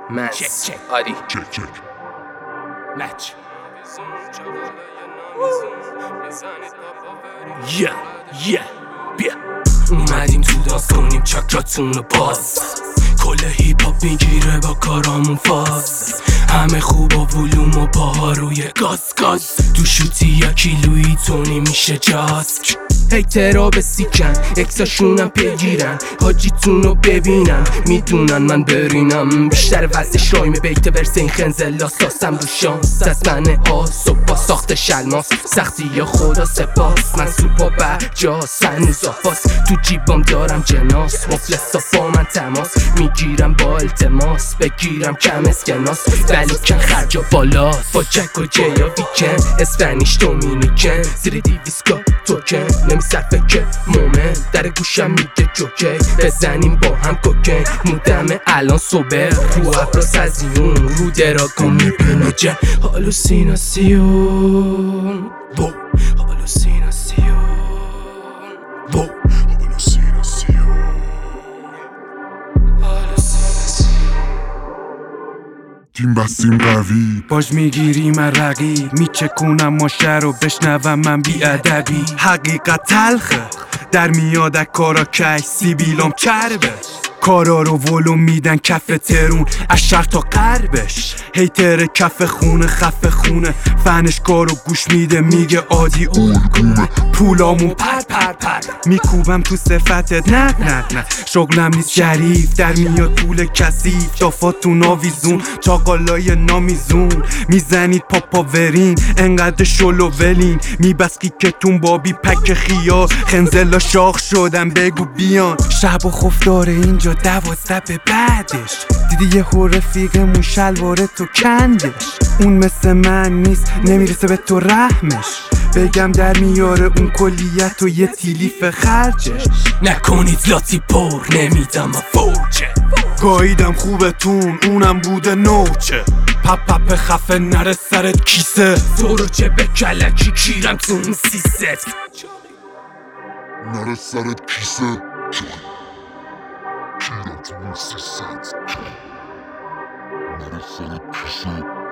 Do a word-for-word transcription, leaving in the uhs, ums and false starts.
من چک چک آری چک چک لچ یه یه بیا اومدیم تو داز کنیم چاکراتون رو باز کل هیپ هاپ میگیره با کارامون فاز همه خوب و ولوم و پاها روی گاز گاز تو شوتی یا کیلویی تونی میشه جاسک هیترا به سیکن اکساشونم پیگیرن حاجیتون رو ببینن میدونن من برینم بیشتر وزش رایم بیت ورس این خنزلا ساسم رو شانس از من آسو با ساخت شلماس سختی یا خدا سپاس من سوپا برجاس هنوز آفاس تو جیبام دارم جناس مفلسا با من تماس میگیرم با التماس بگیرم کم اسکناس ولی کن خرجا بالاست با جک و جیا ویکن اسپانیش دومینیکن زیر دیویسکا توکن نمیصرفه که مومن در گوشم میگه جوکی بزنیم با هم کوکن مودمه الان صبح رو ابراز ازیون رو دراگون میبینه جه هالوسیناسیون بو هالوسیناسیون بو تیم بستیم قوی باش میگیریم رقیب میچکونم ماشه رو بشنوم من بی ادبی حقیقت تلخه در میاد از کارا کش سیبیلام چربه کارا رو ولوم میدن کف ترون از شرق تا غربش هیتر کف خونه خف خونه فنش کارو گوش میده میگه عادی الگومه پولامون پر پر پر میکوبم تو صفتت نه نه نه شغلم نیست شریف در میاد پول کثیف دافاتون آویزون چاقالای نامیزون میزنید پاپا ورین انقدر شلو ولین میبسکی کتون بابی پک خیار خنزلا شاخ شدن بگو بیان شب و خوف داره اینجا دوازده به بعدش دیدی یه هو رفیقمون شلواره تو کندش اون مثل من نیست نمیرسه به تو رحمش بگم در میاره اون کلیت و یه تیلیف خرجش نکنید لاتی پر نمیدم فوجه گاییدم خوبتون اونم بوده نوچه پپ پپ خفه نره سرت کیسه تو چه به کلکی کیرم تو اون سیست نره سرت کیسه کیرم تو اون سیست نره سرت کیسه